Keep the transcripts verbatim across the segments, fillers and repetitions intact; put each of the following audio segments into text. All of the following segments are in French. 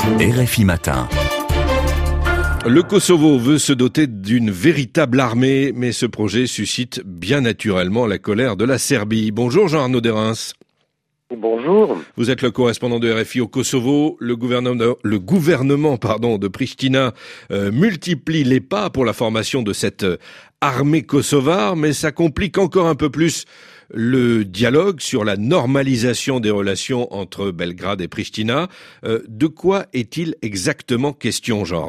R F I Matin. Le Kosovo veut se doter d'une véritable armée, mais ce projet suscite bien naturellement la colère de la Serbie. Bonjour Jean-Arnaud Derens. Bonjour. Vous êtes le correspondant de R F I au Kosovo. Le gouvernement, le gouvernement pardon, de Pristina euh, multiplie les pas pour la formation de cette euh, armée kosovare, mais ça complique encore un peu plus le dialogue sur la normalisation des relations entre Belgrade et Pristina. Euh, de quoi est-il exactement question, Jean-Arnaud ?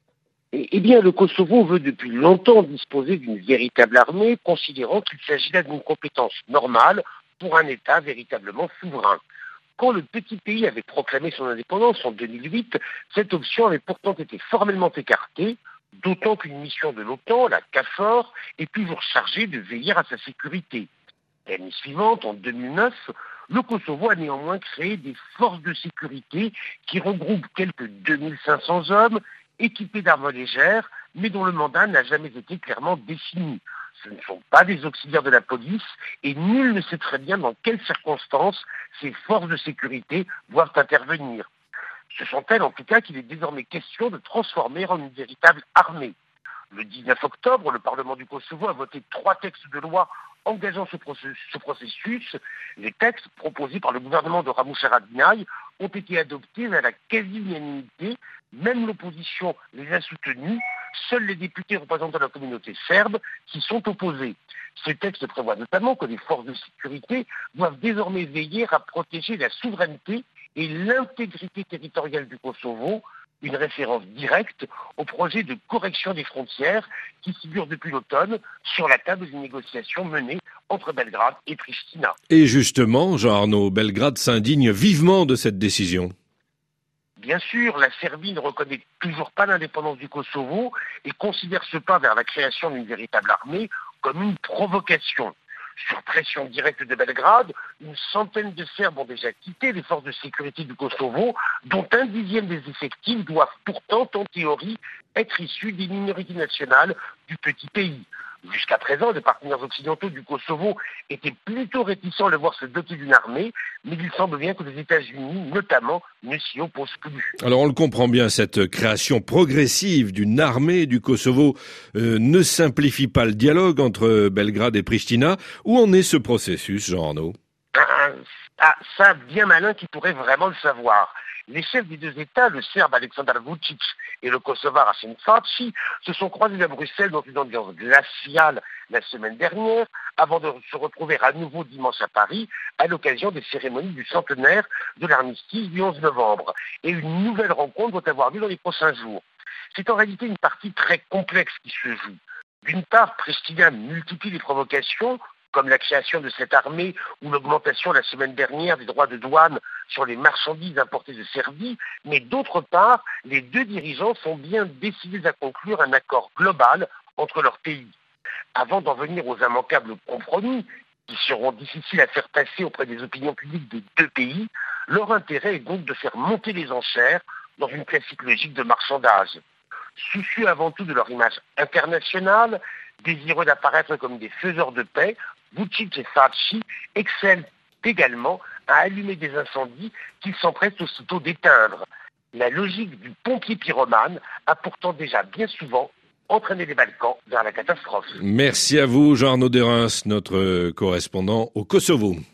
Eh bien, le Kosovo veut depuis longtemps disposer d'une véritable armée, considérant qu'il s'agit là d'une compétence normale pour un État véritablement souverain. Quand le petit pays avait proclamé son indépendance en deux mille huit, cette option avait pourtant été formellement écartée, d'autant qu'une mission de l'OTAN, la KFOR, est toujours chargée de veiller à sa sécurité. L'année suivante, en deux mille neuf, le Kosovo a néanmoins créé des forces de sécurité qui regroupent quelques deux mille cinq cents hommes équipés d'armes légères, mais dont le mandat n'a jamais été clairement défini. Ce ne sont pas des auxiliaires de la police et nul ne sait très bien dans quelles circonstances ces forces de sécurité doivent intervenir. Ce sont elles en tout cas qu'il est désormais question de transformer en une véritable armée. Le dix-neuf octobre, le Parlement du Kosovo a voté trois textes de loi engageant ce processus. Les textes proposés par le gouvernement de Ramush Haradinaj ont été adoptés à la quasi-unanimité. Même l'opposition les a soutenus. Seuls les députés représentant la communauté serbe s'y sont opposés. Ces textes prévoient notamment que les forces de sécurité doivent désormais veiller à protéger la souveraineté et l'intégrité territoriale du Kosovo, une référence directe au projet de correction des frontières qui figure depuis l'automne sur la table des négociations menées entre Belgrade et Pristina. Et justement, Jean-Arnaud, Belgrade s'indigne vivement de cette décision. Bien sûr, la Serbie ne reconnaît toujours pas l'indépendance du Kosovo et considère ce pas vers la création d'une véritable armée comme une provocation. Sur pression directe de Belgrade, une centaine de Serbes ont déjà quitté les forces de sécurité du Kosovo, dont un dixième des effectifs doivent pourtant, en théorie, être issus des minorités nationales du petit pays. Jusqu'à présent, les partenaires occidentaux du Kosovo étaient plutôt réticents à le voir se doter d'une armée, mais il semble bien que les États-Unis, notamment, ne s'y opposent plus. Alors on le comprend bien, cette création progressive d'une armée du Kosovo euh, ne simplifie pas le dialogue entre Belgrade et Pristina. Où en est ce processus, Jean-Arnaud ? Ah, ah, ça, bien malin qui pourrait vraiment le savoir. Les chefs des deux États, le Serbe Aleksandar Vučić et le Kosovar Hašim Thaçi, se sont croisés à Bruxelles dans une ambiance glaciale la semaine dernière, avant de se retrouver à nouveau dimanche à Paris, à l'occasion des cérémonies du centenaire de l'armistice du onze novembre. Et une nouvelle rencontre doit avoir lieu dans les prochains jours. C'est en réalité une partie très complexe qui se joue. D'une part, Pristina multiplie les provocations, comme la création de cette armée ou l'augmentation la semaine dernière des droits de douane sur les marchandises importées de Serbie, mais d'autre part, les deux dirigeants sont bien décidés à conclure un accord global entre leurs pays. Avant d'en venir aux immanquables compromis, qui seront difficiles à faire passer auprès des opinions publiques des deux pays, leur intérêt est donc de faire monter les enchères dans une classique logique de marchandage. Soucieux avant tout de leur image internationale, désireux d'apparaître comme des faiseurs de paix, Vučić et Thaçi excellent également à allumer des incendies qu'ils s'empressent aussitôt d'éteindre. La logique du pompier pyromane a pourtant déjà bien souvent entraîné les Balkans vers la catastrophe. Merci à vous, Jean-Arnaud Derens, notre correspondant au Kosovo.